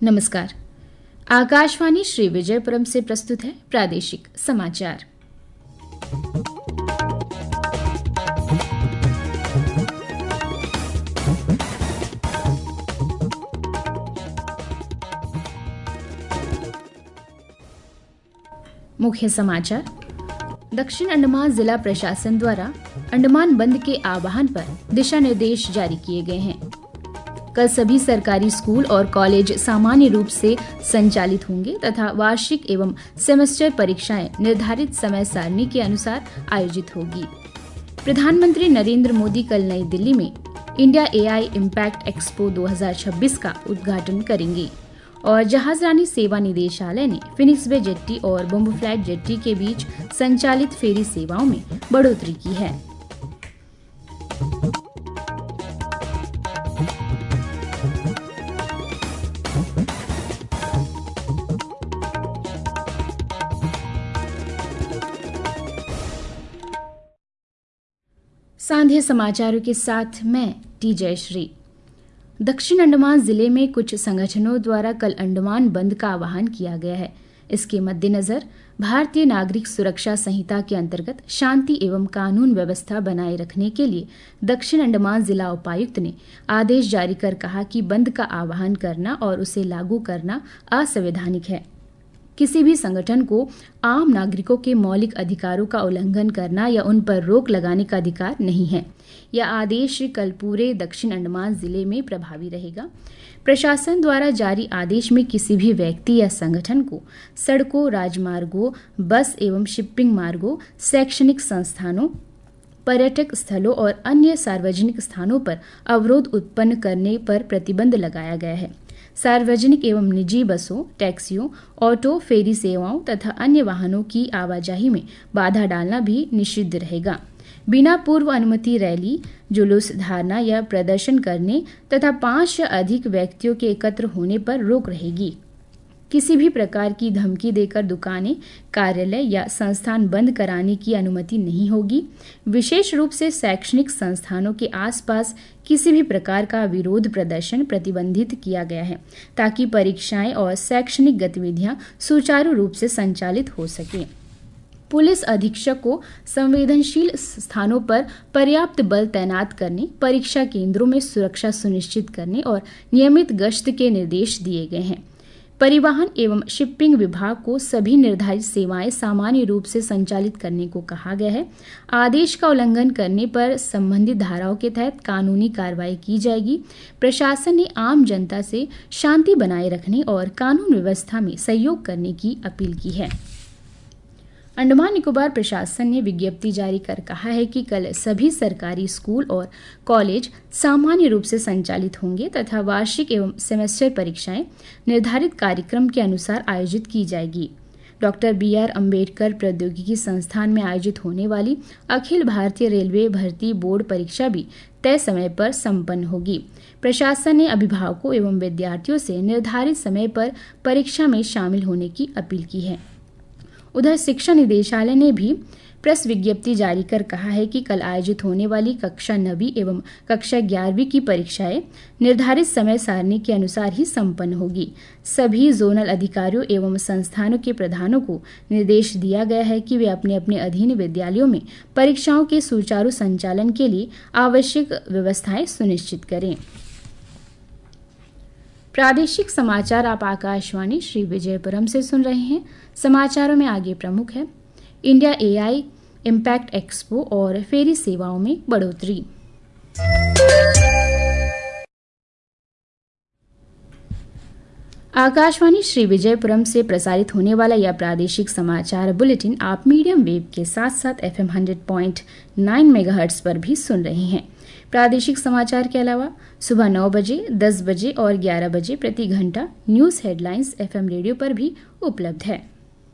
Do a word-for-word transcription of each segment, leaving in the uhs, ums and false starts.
नमस्कार। आकाशवाणी श्री विजयपुरम से प्रस्तुत है प्रादेशिक समाचार। मुख्य समाचार। दक्षिण अंडमान जिला प्रशासन द्वारा अंडमान बंद के आह्वान पर दिशा निर्देश जारी किए गए हैं। कल सभी सरकारी स्कूल और कॉलेज सामान्य रूप से संचालित होंगे तथा वार्षिक एवं सेमेस्टर परीक्षाएं निर्धारित समय सारणी के अनुसार आयोजित होगी। प्रधानमंत्री नरेंद्र मोदी कल नई दिल्ली में इंडिया एआई इम्पैक्ट एक्सपो दो हज़ार छब्बीस का उद्घाटन करेंगे और जहाजरानी सेवा निदेशालय ने फिनिक्स बे जेट्टी और बम्बू फ्लैट जेट्टी के बीच संचालित फेरी सेवाओं में बढ़ोतरी की है। सांध्य समाचारों के साथ मैं टी जयश्री। दक्षिण अंडमान जिले में कुछ संगठनों द्वारा कल अंडमान बंद का आह्वान किया गया है। इसके मद्देनजर भारतीय नागरिक सुरक्षा संहिता के अंतर्गत शांति एवं कानून व्यवस्था बनाए रखने के लिए दक्षिण अंडमान जिला उपायुक्त ने आदेश जारी कर कहा कि बंद का आह्वान करना और उसे लागू करना असंवैधानिक है। किसी भी संगठन को आम नागरिकों के मौलिक अधिकारों का उल्लंघन करना या उन पर रोक लगाने का अधिकार नहीं है। यह आदेश कल पूरे दक्षिण अंडमान जिले में प्रभावी रहेगा। प्रशासन द्वारा जारी आदेश में किसी भी व्यक्ति या संगठन को सड़कों, राजमार्गों, बस एवं शिपिंग मार्गों, शैक्षणिक संस्थानों, पर्यटक स्थलों और अन्य सार्वजनिक स्थानों पर अवरोध उत्पन्न करने पर प्रतिबंध लगाया गया है। सार्वजनिक एवं निजी बसों, टैक्सियों, ऑटो, फेरी सेवाओं तथा अन्य वाहनों की आवाजाही में बाधा डालना भी निषिद्ध रहेगा। बिना पूर्व अनुमति रैली, जुलूस, धारणा या प्रदर्शन करने तथा पांच से अधिक व्यक्तियों के एकत्र होने पर रोक रहेगी। किसी भी प्रकार की धमकी देकर दुकानें, कार्यालय या संस्थान बंद कराने की अनुमति नहीं होगी। विशेष रूप से शैक्षणिक संस्थानों के आसपास किसी भी प्रकार का विरोध प्रदर्शन प्रतिबंधित किया गया है ताकि परीक्षाएं और शैक्षणिक गतिविधियां सुचारू रूप से संचालित हो सकें। पुलिस अधीक्षक को संवेदनशील स्थानों पर पर्याप्त बल तैनात करने, परीक्षा केंद्रों में सुरक्षा सुनिश्चित करने और नियमित गश्त के निर्देश दिए गए हैं। परिवहन एवं शिपिंग विभाग को सभी निर्धारित सेवाएं सामान्य रूप से संचालित करने को कहा गया है। आदेश का उल्लंघन करने पर संबंधित धाराओं के तहत कानूनी कार्रवाई की जाएगी। प्रशासन ने आम जनता से शांति बनाए रखने और कानून व्यवस्था में सहयोग करने की अपील की है। अंडमान निकोबार प्रशासन ने विज्ञप्ति जारी कर कहा है कि कल सभी सरकारी स्कूल और कॉलेज सामान्य रूप से संचालित होंगे तथा वार्षिक एवं सेमेस्टर परीक्षाएं निर्धारित कार्यक्रम के अनुसार आयोजित की जाएगी। डॉक्टर बी आर अम्बेडकर प्रौद्योगिकी संस्थान में आयोजित होने वाली अखिल भारतीय रेलवे भर्ती बोर्ड परीक्षा भी तय समय पर संपन्न होगी। प्रशासन ने अभिभावकों एवं विद्यार्थियों से निर्धारित समय पर परीक्षा में शामिल होने की अपील की है। उधर शिक्षा निदेशालय ने भी प्रेस विज्ञप्ति जारी कर कहा है कि कल आयोजित होने वाली कक्षा नवीं एवं कक्षा ग्यारहवीं की परीक्षाएं निर्धारित समय सारणी के अनुसार ही संपन्न होगी। सभी जोनल अधिकारियों एवं संस्थानों के प्रधानों को निर्देश दिया गया है कि वे अपने अपने अधीन विद्यालयों में परीक्षाओं के सुचारू संचालन के लिए आवश्यक व्यवस्थाएं सुनिश्चित करें। प्रादेशिक समाचार आप आकाशवाणी श्री विजयपुरम से सुन रहे हैं। समाचारों में आगे प्रमुख है इंडिया एआई इम्पैक्ट एक्सपो और फेरी सेवाओं में बढ़ोतरी। आकाशवाणी श्री विजयपुरम से प्रसारित होने वाला यह प्रादेशिक समाचार बुलेटिन आप मीडियम वेव के साथ साथ FM hundred point nine megahertz पर भी सुन रहे हैं। प्रादेशिक समाचार के अलावा सुबह नौ बजे, दस बजे और ग्यारह बजे प्रति घंटा न्यूज हेडलाइंस एफएम रेडियो पर भी उपलब्ध है।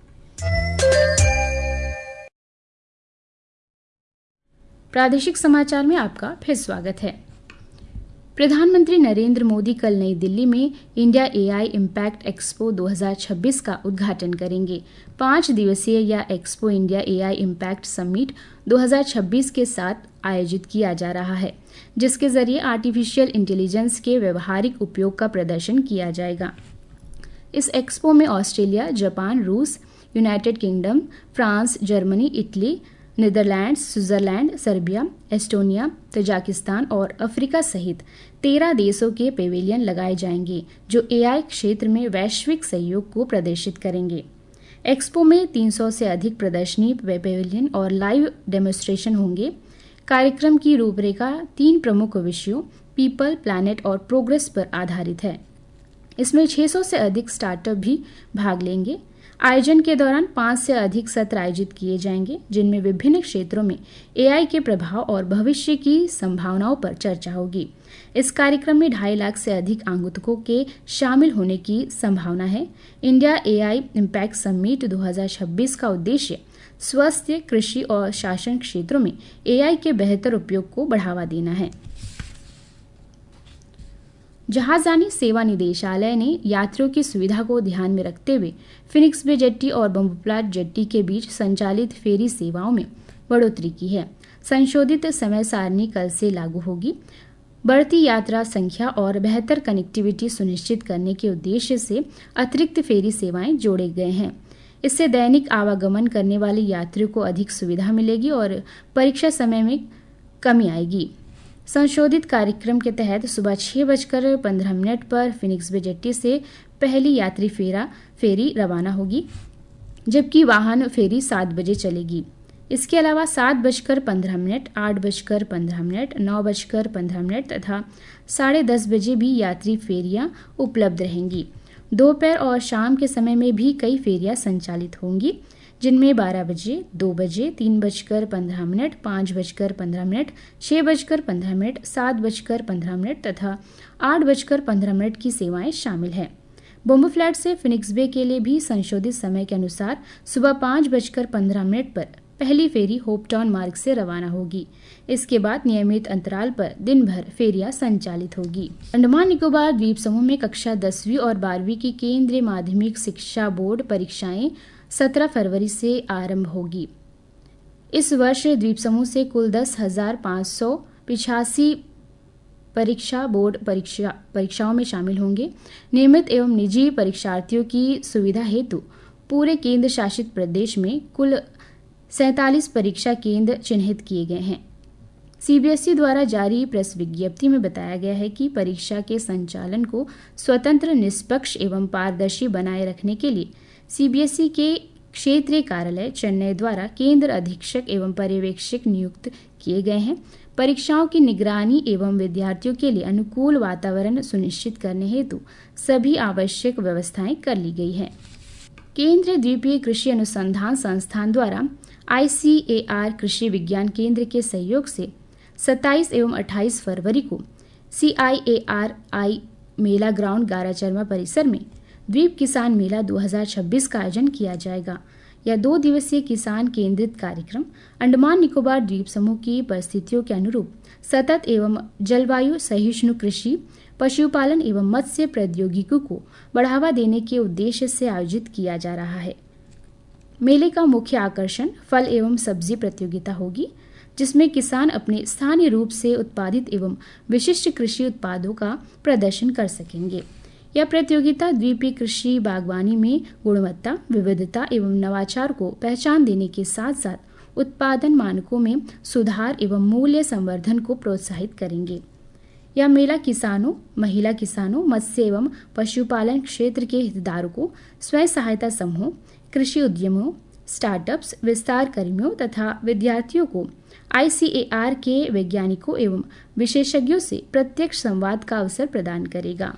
प्रादेशिक समाचार में आपका फिर स्वागत है। प्रधानमंत्री नरेंद्र मोदी कल नई दिल्ली में इंडिया एआई इम्पैक्ट एक्सपो दो हज़ार छब्बीस का उद्घाटन करेंगे। पांच दिवसीय यह expo India AI impact summit दो हज़ार छब्बीस के साथ आयोजित किया जा रहा है, जिसके जरिए आर्टिफिशियल इंटेलिजेंस के व्यवहारिक उपयोग का प्रदर्शन किया जाएगा। इस एक्सपो में ऑस्ट्रेलिया, जापान, रूस, United Kingdom, France, Germany, Italy, Netherlands, Switzerland, Serbia, Estonia, Tajikistan और अफ्रीका सहित तेरह देशों के पेविलियन लगाए जाएंगे जो एआई क्षेत्र में वैश्विक सहयोग को प्रदर्शित करेंगे। एक्सपो में तीन सौ से अधिक प्रदर्शनी, पेविलियन और लाइव डेमोन्स्ट्रेशन होंगे। कार्यक्रम की रूपरेखा तीन प्रमुख विषयों पीपल, प्लैनेट और प्रोग्रेस पर आधारित है। इसमें छह सौ से अधिक स्टार्टअप भी भाग लेंगे। आयोजन के दौरान पाँच से अधिक सत्र आयोजित किए जाएंगे जिनमें विभिन्न क्षेत्रों में एआई के प्रभाव और भविष्य की संभावनाओं पर चर्चा होगी। इस कार्यक्रम में ढाई लाख से अधिक आगंतुकों के शामिल होने की संभावना है। इंडिया एआई इम्पैक्ट समिट दो हज़ार छब्बीस का उद्देश्य स्वास्थ्य, कृषि और शासन क्षेत्रों में एआई के बेहतर उपयोग को बढ़ावा देना है। जहाजरानी सेवा निदेशालय ने यात्रियों की सुविधा को ध्यान में रखते हुए फिनिक्स बे जेट्टी और बम्बूफ्लैट जेट्टी के बीच संचालित फेरी सेवाओं में बढ़ोतरी की है। संशोधित समय सारणी कल से लागू होगी। बढ़ती यात्रा संख्या और बेहतर कनेक्टिविटी सुनिश्चित करने के उद्देश्य से अतिरिक्त फेरी सेवाएं जोड़े गए हैं। इससे दैनिक आवागमन करने वाले यात्रियों को अधिक सुविधा मिलेगी और परीक्षा समय में कमी आएगी। संशोधित कार्यक्रम के तहत सुबह छह बजकर पंद्रह मिनट पर फिनिक्स बे जेट्टी से पहली यात्री फेरा फेरी रवाना होगी, जबकि वाहन फेरी सात बजे चलेगी। इसके अलावा सात बजकर पंद्रह मिनट, आठ बजकर पंद्रह मिनट, नौ बजकर पंद्रह मिनट तथा साढ़े दस बजे भी यात्री फेरियां उपलब्ध रहेंगी। दोपहर और शाम के समय में भी कई फेरियां संचालित होंगी, जिनमें बारह बजे, दो बजे, तीन बजकर पंद्रह मिनट, पाँच बजकर पंद्रह मिनट, छह बजकर पंद्रह मिनट, सात बजकर पंद्रह मिनट तथा आठ बजकर पंद्रह मिनट की सेवाएं शामिल हैं। बम्बूफ्लैट से फिनिक्स बे के लिए भी संशोधित समय के अनुसार सुबह पाँच बजकर पंद्रह मिनट पर पहली फेरी होपटाउन मार्ग से रवाना होगी। इसके बाद नियमित अंतराल पर दिन भर फेरियां संचालित होगी। अंडमान निकोबार द्वीप समूह में कक्षा दसवीं और बारहवीं की केंद्रीय माध्यमिक शिक्षा बोर्ड परीक्षाएं सत्रह फरवरी से आरंभ होगी। इस वर्ष द्वीप समूह से कुल दस हजार पाँच सौ पिछासी परीक्षा बोर्ड परीक्षा परीक्षाओं में शामिल होंगे। नियमित एवं निजी परीक्षार्थियों की सुविधा हेतु पूरे केंद्र शासित प्रदेश में कुल सैंतालीस परीक्षा केंद्र चिन्हित किए गए हैं। सीबीएसई द्वारा जारी प्रेस विज्ञप्ति में बताया गया है कि परीक्षा के संचालन को स्वतंत्र, निष्पक्ष एवं पारदर्शी बनाए रखने के लिए सीबीएसई के क्षेत्रीय कार्यालय चेन्नई द्वारा केंद्र अधीक्षक एवं पर्यवेक्षक नियुक्त किए गए हैं। परीक्षाओं की निगरानी एवं विद्यार्थियों के लिए अनुकूल वातावरण सुनिश्चित करने हेतु सभी आवश्यक व्यवस्थाएं कर ली गई है। केंद्रीय द्वीपीय कृषि अनुसंधान संस्थान द्वारा आईसीएआर कृषि विज्ञान केंद्र के सहयोग से सत्ताईस एवं अट्ठाईस फरवरी को सीआईएआरआई मेला ग्राउंड गाराचरमा परिसर में द्वीप किसान मेला दो हज़ार छब्बीस का आयोजन किया जाएगा। यह दो दिवसीय किसान केंद्रित कार्यक्रम अंडमान निकोबार द्वीप समूह की परिस्थितियों के अनुरूप सतत एवं जलवायु सहिष्णु कृषि, पशुपालन एवं मत्स्य प्रौद्योगिकी को बढ़ावा देने के उद्देश्य से आयोजित किया जा रहा है। मेले का मुख्य आकर्षण फल एवं सब्जी प्रतियोगिता होगी, जिसमें किसान अपने स्थानीय रूप से उत्पादित एवं विशिष्ट कृषि उत्पादों का प्रदर्शन कर सकेंगे। यह प्रतियोगिता द्वीपीय कृषि बागवानी में गुणवत्ता, विविधता एवं नवाचार को पहचान देने के साथ साथ उत्पादन मानकों में सुधार एवं मूल्य संवर्धन को प्रोत्साहित करेंगे। यह मेला किसानों, महिला किसानों, मत्स्य एवं पशुपालन क्षेत्र के हितधारकों, स्वयं सहायता समूहों, कृषि उद्यमियों, स्टार्टअप्स, विस्तार कर्मियों तथा विद्यार्थियों को आईसीएआर के वैज्ञानिकों एवं विशेषज्ञों से प्रत्यक्ष संवाद का अवसर प्रदान करेगा।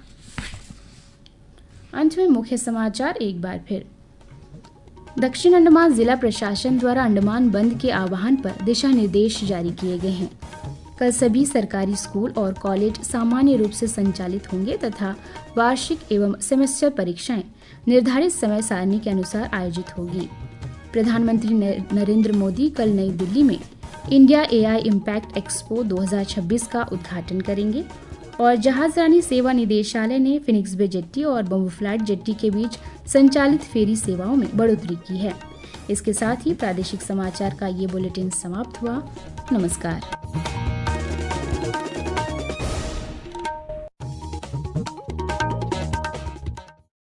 अंत में मुख्य समाचार एक बार फिर। दक्षिण अंडमान जिला प्रशासन द्वारा अंडमान बंद के आह्वान पर दिशा निर्देश जारी किए गए हैं। कल सभी सरकारी स्कूल और कॉलेज सामान्य रूप से संचालित होंगे तथा वार्षिक एवं सेमेस्टर परीक्षाएं निर्धारित समय सारणी के अनुसार आयोजित होगी। प्रधानमंत्री नरेंद्र मोदी कल नई दिल्ली में इंडिया एआई इम्पैक्ट एक्सपो दो हज़ार छब्बीस का उद्घाटन करेंगे और जहाजरानी सेवा निदेशालय ने फिनिक्स बे जेट्टी और बम्बूफ्लैट जेट्टी के बीच संचालित फेरी सेवाओं में बढ़ोतरी की है। इसके साथ ही प्रादेशिक समाचार का ये बुलेटिन समाप्त हुआ। नमस्कार।